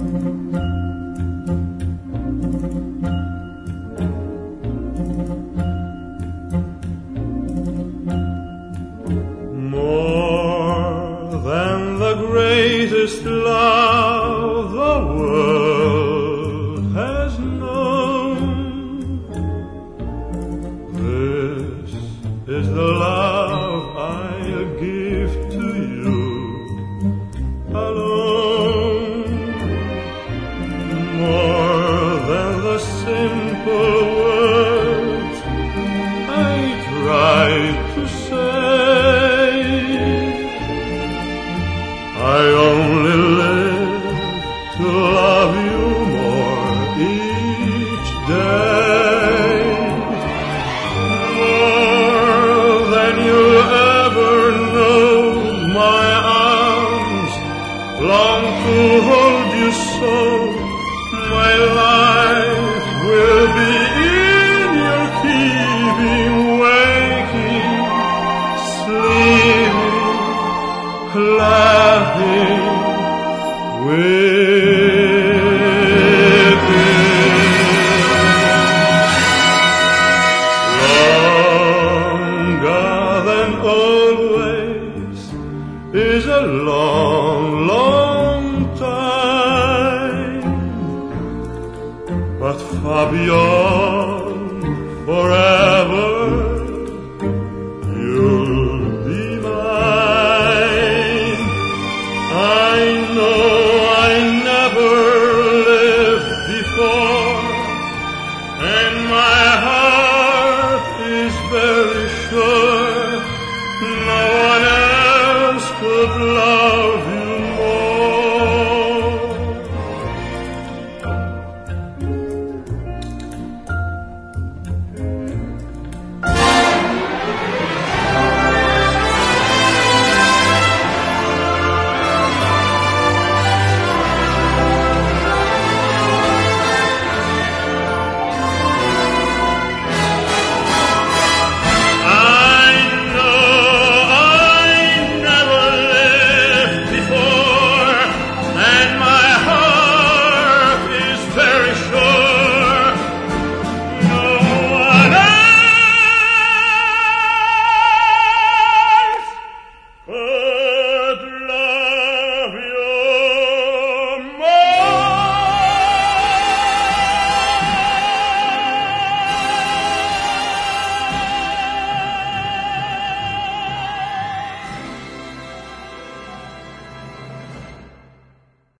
More than the greatest love the world has known, this is the love I'll give to you alone. More than the simple words I tried to say, I only live to love you more each day. More than you'll ever know, my arms long to hold you so. My life will be in your keeping, waking, sleeping, laughing with you. Longer than always is a long, long time, but far beyond